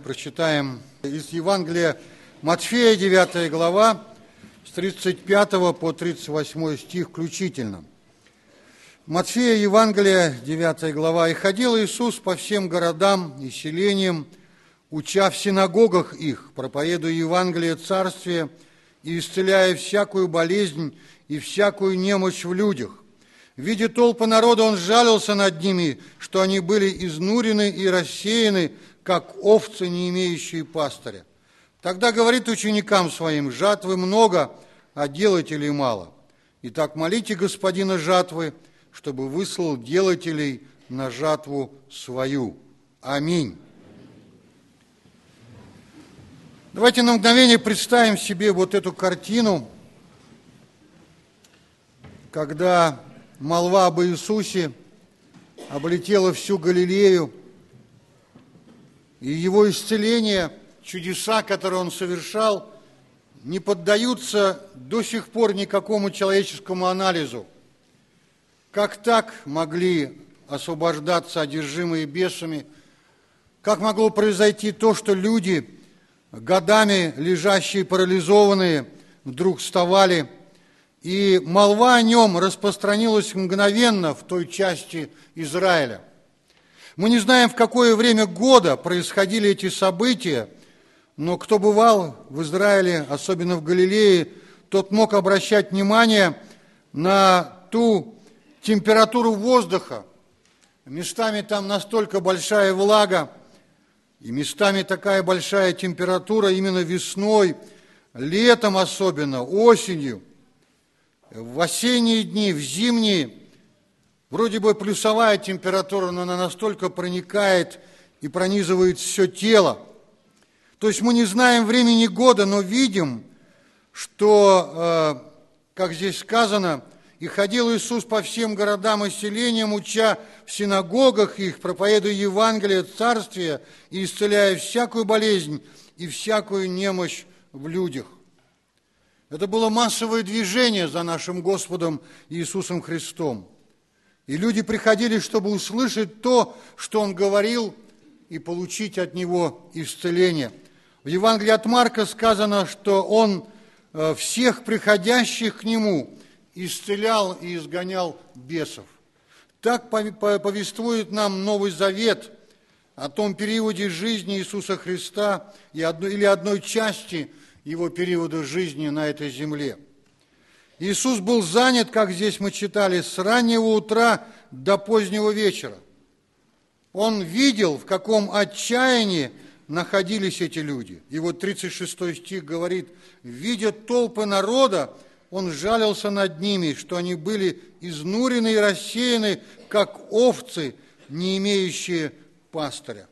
прочитаем из Евангелия Матфея, 9 глава, с 35 по 38 стих включительно. Матфея, Евангелие, 9 глава. «И ходил Иисус по всем городам и селениям, уча в синагогах их, проповедуя Евангелие Царствия и исцеляя всякую болезнь и всякую немощь в людях. Видя толпы народа, Он сжалился над ними, что они были изнурены и рассеяны, как овцы, не имеющие пастыря. Тогда говорит ученикам Своим: жатвы много, а делателей мало. Итак, молите Господина жатвы, чтобы выслал делателей на жатву свою. Аминь». Давайте на мгновение представим себе вот эту картину, когда молва об Иисусе облетела всю Галилею, и Его исцеление, чудеса, которые Он совершал, не поддаются до сих пор никакому человеческому анализу. Как так могли освобождаться одержимые бесами? Как могло произойти то, что люди, годами лежащие парализованные, вдруг вставали, и молва о Нем распространилась мгновенно в той части Израиля? Мы не знаем, в какое время года происходили эти события, но кто бывал в Израиле, особенно в Галилее, тот мог обращать внимание на ту температуру воздуха. Местами там настолько большая влага, и местами такая большая температура именно весной, летом особенно, осенью, в осенние дни, в зимние. Вроде бы плюсовая температура, но она настолько проникает и пронизывает все тело. То есть мы не знаем времени года, но видим, что, как здесь сказано, «И ходил Иисус по всем городам и селениям, уча в синагогах их, проповедуя Евангелие Царствия и исцеляя всякую болезнь и всякую немощь в людях». Это было массовое движение за нашим Господом Иисусом Христом. И люди приходили, чтобы услышать то, что Он говорил, и получить от Него исцеление. В Евангелии от Марка сказано, что Он всех приходящих к Нему исцелял и изгонял бесов. Так повествует нам Новый Завет о том периоде жизни Иисуса Христа или одной части Его периода жизни на этой земле. Иисус был занят, как здесь мы читали, с раннего утра до позднего вечера. Он видел, в каком отчаянии находились эти люди. И вот 36 стих говорит: «Видя толпы народа, Он сжалился над ними, что они были изнурены и рассеяны, как овцы, не имеющие пастыря».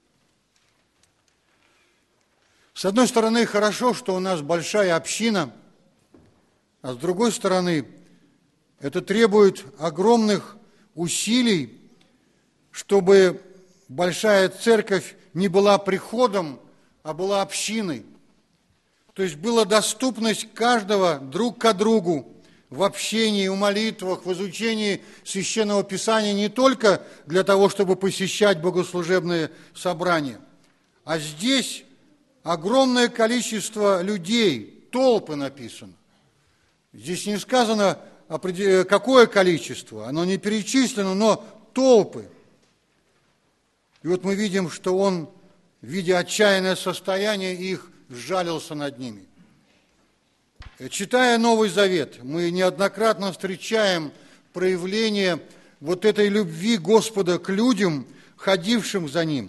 С одной стороны, хорошо, что у нас большая община, а с другой стороны, это требует огромных усилий, чтобы большая церковь не была приходом, а была общиной. То есть была доступность каждого друг к другу в общении, в молитвах, в изучении Священного Писания не только для того, чтобы посещать богослужебные собрания, а здесь огромное количество людей, толпы написано. Здесь не сказано, какое количество, оно не перечислено, но толпы. И вот мы видим, что Он, видя отчаянное состояние их, сжалился над ними. Читая Новый Завет, мы неоднократно встречаем проявление вот этой любви Господа к людям, ходившим за Ним.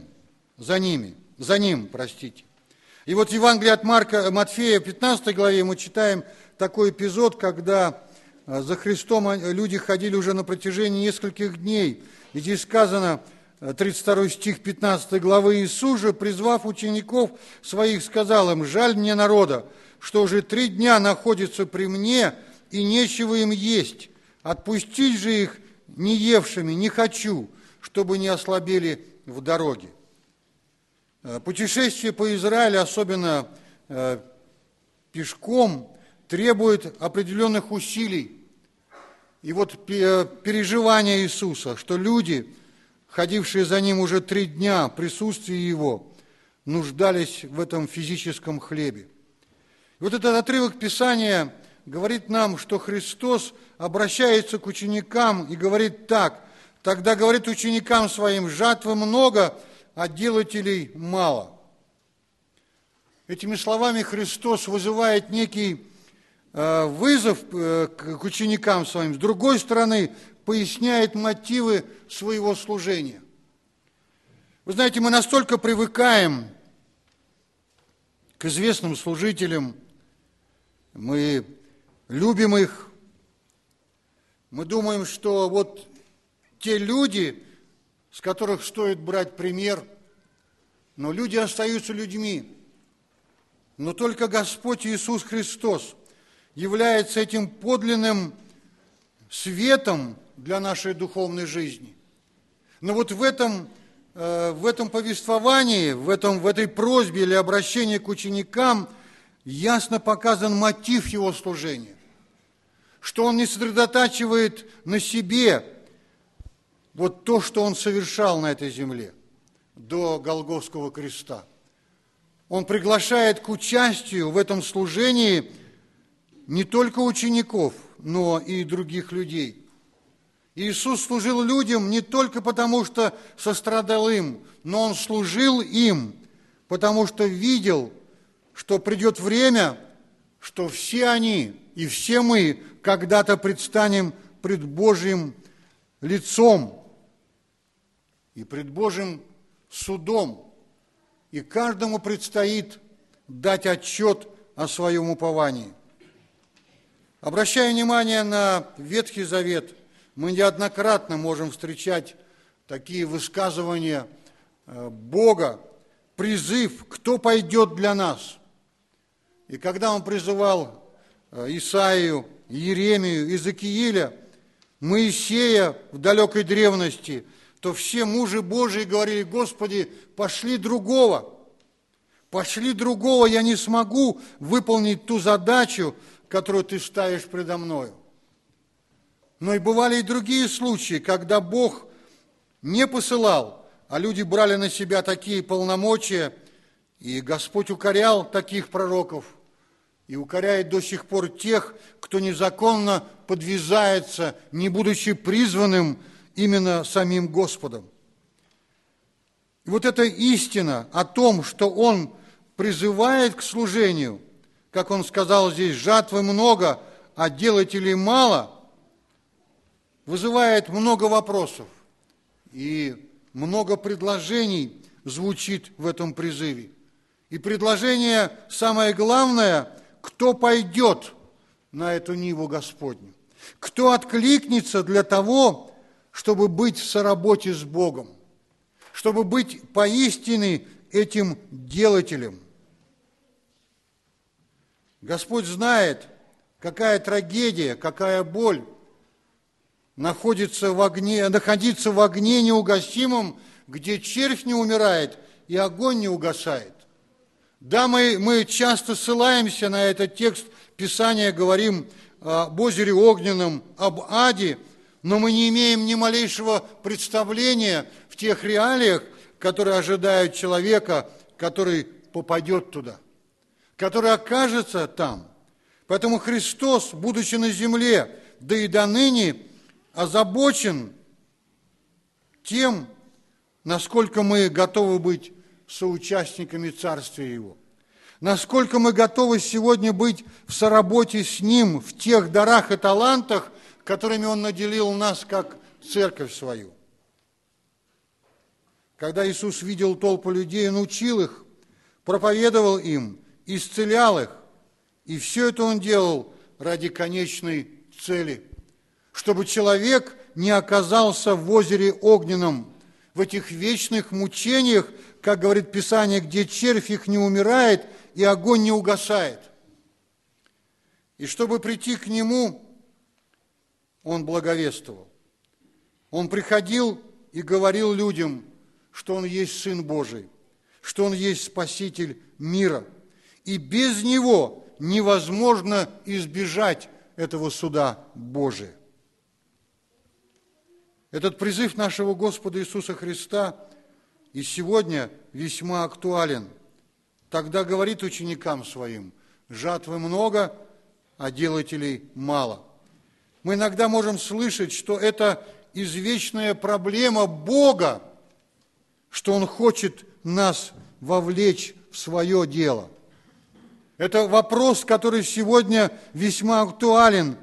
И вот в Евангелии от Матфея, в 15 главе, мы читаем такой эпизод, когда за Христом люди ходили уже на протяжении нескольких дней. И здесь сказано, 32 стих 15 главы: «Иисус же, призвав учеников Своих, сказал им: жаль мне народа, что уже 3 дня находятся при мне, и нечего им есть. Отпустить же их не евшими не хочу, чтобы не ослабели в дороге». Путешествие по Израилю, особенно пешком, требует определенных усилий. И вот переживание Иисуса, что люди, ходившие за Ним уже 3 дня в присутствии Его, нуждались в этом физическом хлебе. И вот этот отрывок Писания говорит нам, что Христос обращается к ученикам и говорит так: «Тогда говорит ученикам своим: жатвы много, а делателей мало». Этими словами Христос вызывает некий вызов к ученикам своим, с другой стороны, поясняет мотивы своего служения. Вы знаете, мы настолько привыкаем к известным служителям, мы любим их, мы думаем, что вот те люди, с которых стоит брать пример, но люди остаются людьми. Но только Господь Иисус Христос является этим подлинным светом для нашей духовной жизни. Но вот в этом повествовании, в этой просьбе или обращении к ученикам ясно показан мотив его служения, что он не сосредотачивает на себе вот то, что он совершал на этой земле до Голгофского креста. Он приглашает к участию в этом служении не только учеников, но и других людей. Иисус служил людям не только потому, что сострадал им, но Он служил им, потому что видел, что придет время, что все они и все мы когда-то предстанем пред Божьим лицом и пред Божьим судом. И каждому предстоит дать отчет о своем уповании. Обращая внимание на Ветхий Завет, мы неоднократно можем встречать такие высказывания Бога, призыв: «Кто пойдет для нас?» И когда Он призывал Исаию, Иеремию, Иезекииля, Моисея в далекой древности, то все мужи Божии говорили: «Господи, пошли другого, я не смогу выполнить ту задачу, которую Ты ставишь предо мною». Но и бывали и другие случаи, когда Бог не посылал, а люди брали на себя такие полномочия, и Господь укорял таких пророков, и укоряет до сих пор тех, кто незаконно подвязается, не будучи призванным именно самим Господом. И вот эта истина о том, что Он призывает к служению, как Он сказал здесь: жатвы много, а делателей мало, вызывает много вопросов, и много предложений звучит в этом призыве. И предложение самое главное: кто пойдет на эту ниву Господню? Кто откликнется для того, чтобы быть в соработе с Богом, чтобы быть поистине этим делателем? Господь знает, какая трагедия, какая боль находиться в огне неугасимом, где червь не умирает и огонь не угасает. Да, мы часто ссылаемся на этот текст Писания, говорим об озере огненном, об аде, но мы не имеем ни малейшего представления в тех реалиях, которые ожидают человека, который попадет туда, который окажется там. Поэтому Христос, будучи на земле, да и до ныне, озабочен тем, насколько мы готовы быть соучастниками Царствия Его, насколько мы готовы сегодня быть в соработе с Ним в тех дарах и талантах, которыми Он наделил нас, как церковь свою. Когда Иисус видел толпу людей, Он учил их, проповедовал им, исцелял их, и все это Он делал ради конечной цели, чтобы человек не оказался в озере огненном, в этих вечных мучениях, как говорит Писание, где червь их не умирает и огонь не угасает. И чтобы прийти к Нему, Он благовествовал. Он приходил и говорил людям, что Он есть Сын Божий, что Он есть Спаситель мира. И без Него невозможно избежать этого суда Божия. Этот призыв нашего Господа Иисуса Христа и сегодня весьма актуален. тогда говорит ученикам своим: жатвы много, а делателей мало. Мы иногда можем слышать, что это извечная проблема Бога, что Он хочет нас вовлечь в свое дело. Это вопрос, который сегодня весьма актуален.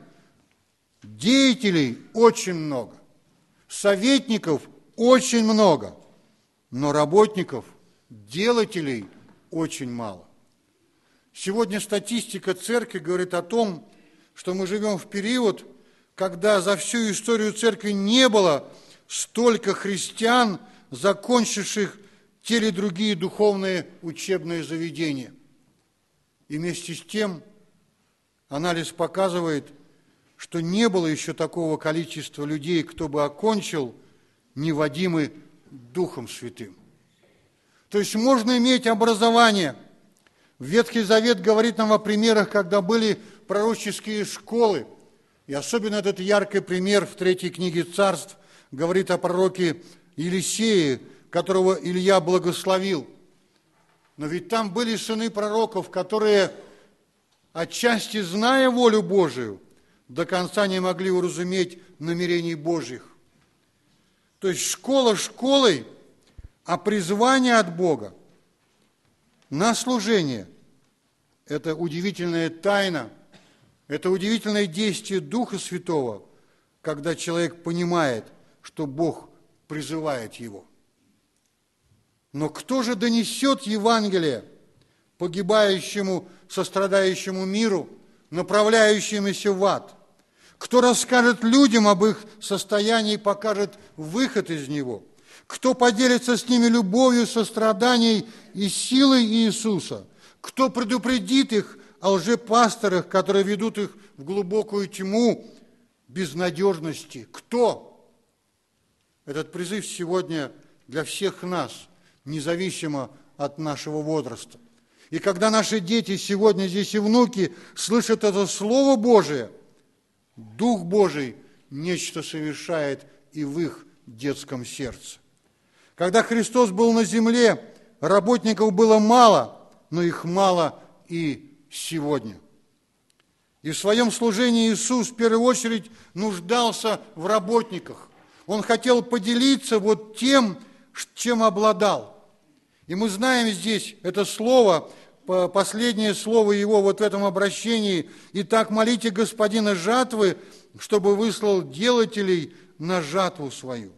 Деятелей очень много, советников очень много, но работников, делателей очень мало. Сегодня статистика церкви говорит о том, что мы живем в период, когда за всю историю церкви не было столько христиан, закончивших те или другие духовные учебные заведения. И вместе с тем анализ показывает, что не было еще такого количества людей, кто бы окончил, не водимый Духом Святым. То есть можно иметь образование. Ветхий Завет говорит нам о примерах, когда были пророческие школы. И особенно этот яркий пример в 3 книге Царств говорит о пророке Елисее, которого Илья благословил. Но ведь там были сыны пророков, которые, отчасти зная волю Божию, до конца не могли уразуметь намерений Божьих. То есть школа школой, а призвание от Бога на служение – это удивительная тайна, это удивительное действие Духа Святого, когда человек понимает, что Бог призывает его. Но кто же донесет Евангелие погибающему, сострадающему миру, направляющемуся в ад? Кто расскажет людям об их состоянии и покажет выход из него? Кто поделится с ними любовью, состраданием и силой Иисуса? Кто предупредит их о лжепасторах, которые ведут их в глубокую тьму безнадежности? Кто? Этот призыв сегодня для всех нас, независимо от нашего возраста. И когда наши дети сегодня здесь и внуки слышат это Слово Божие, Дух Божий нечто совершает и в их детском сердце. Когда Христос был на земле, работников было мало, но их мало и сегодня. И в своем служении Иисус в первую очередь нуждался в работниках. Он хотел поделиться вот тем, чем обладал. И мы знаем здесь это слово, последнее слово его вот в этом обращении: «Итак, молите Господина жатвы, чтобы выслал делателей на жатву свою».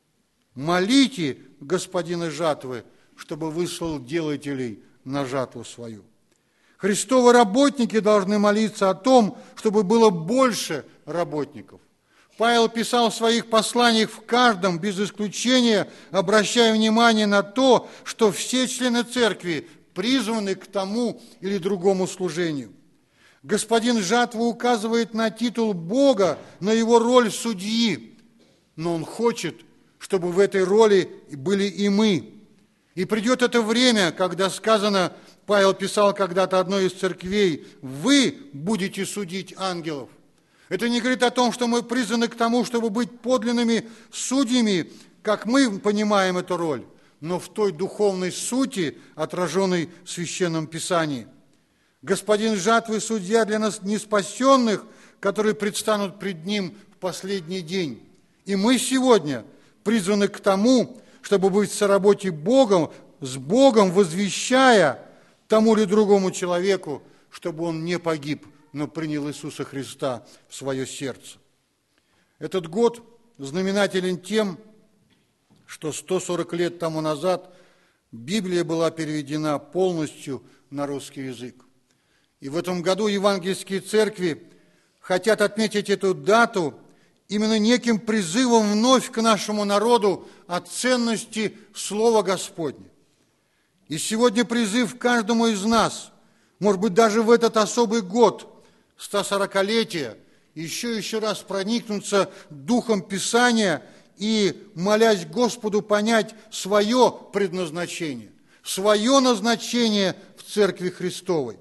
Молите Господина жатвы, чтобы выслал делателей на жатву свою. Христовы работники должны молиться о том, чтобы было больше работников. Павел писал в своих посланиях в каждом, без исключения, обращая внимание на то, что все члены церкви призваны к тому или другому служению. Господин жатвы указывает на титул Бога, на его роль судьи, но он хочет, чтобы в этой роли были и мы. И придет это время, когда сказано, Павел писал когда-то одной из церквей: «Вы будете судить ангелов». Это не говорит о том, что мы призваны к тому, чтобы быть подлинными судьями, как мы понимаем эту роль, но в той духовной сути, отраженной в Священном Писании. Господин жатвы – судья для нас неспасенных, которые предстанут пред Ним в последний день. И мы сегодня призваны к тому, чтобы быть в соработе с Богом, возвещая тому или другому человеку, чтобы он не погиб, но принял Иисуса Христа в свое сердце. Этот год знаменателен тем, что 140 лет тому назад Библия была переведена полностью на русский язык. И в этом году евангельские церкви хотят отметить эту дату именно неким призывом вновь к нашему народу о ценности Слова Господня. И сегодня призыв каждому из нас, может быть, даже в этот особый год, 140-летия, еще раз проникнуться духом Писания и, молясь Господу, понять свое предназначение, свое назначение в Церкви Христовой.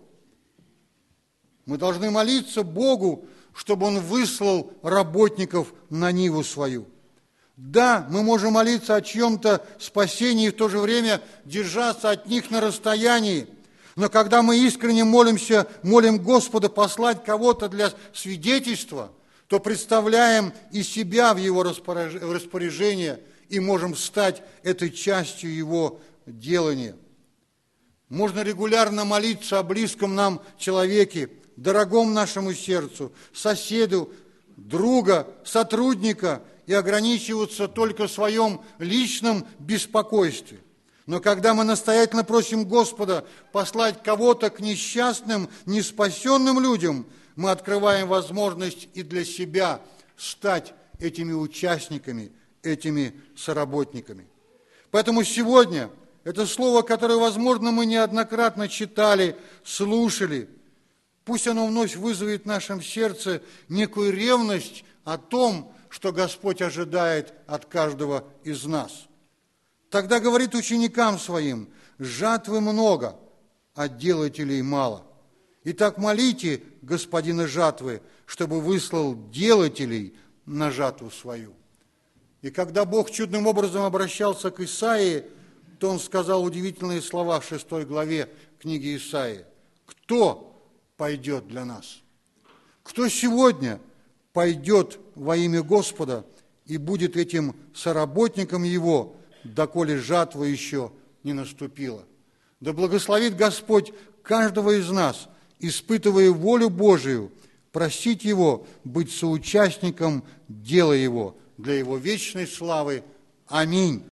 Мы должны молиться Богу, чтобы Он выслал работников на ниву свою. Да, мы можем молиться о чьем-то спасении и в то же время держаться от них на расстоянии, Но когда мы искренне молимся, молим Господа послать кого-то для свидетельства, то представляем и себя в Его распоряжение и можем стать этой частью Его делания. Можно регулярно молиться о близком нам человеке, дорогом нашему сердцу, соседу, друга, сотрудника и ограничиваться только в своем личном беспокойстве. Но когда мы настоятельно просим Господа послать кого-то к несчастным, неспасенным людям, мы открываем возможность и для себя стать этими участниками, этими соработниками. Поэтому сегодня это слово, которое, возможно, мы неоднократно читали, слушали, пусть оно вновь вызовет в нашем сердце некую ревность о том, что Господь ожидает от каждого из нас. Тогда говорит ученикам своим: жатвы много, а делателей мало. Итак, молите Господина жатвы, чтобы выслал делателей на жатву свою. И когда Бог чудным образом обращался к Исаии, то Он сказал удивительные слова в 6 главе книги Исаии. Кто пойдет для нас? Кто сегодня пойдет во имя Господа и будет этим соработником Его, доколе жатва еще не наступила? Да благословит Господь каждого из нас, испытывая волю Божию, просить Его быть соучастником дела Его для Его вечной славы. Аминь.